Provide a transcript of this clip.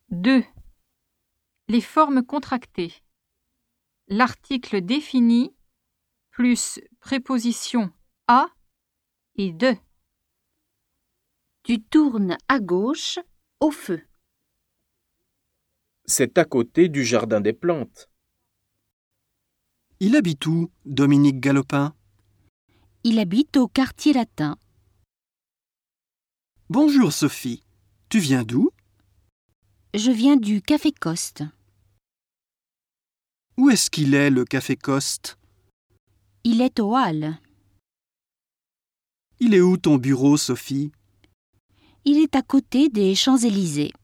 2. Les formes contractées. L'article défini plus préposition à et de. Tu tournes à gauche au feu. C'est à côté du jardin des plantes. Il habite où, Dominique Galopin? Il habite au quartier latin. Bonjour Sophie. Tu viens d'où? Je viens du Café Coste. Où est-ce qu'il est, le Café Coste? Il est aux Halles. Il est où ton bureau, Sophie? Il est à côté des Champs-Élysées.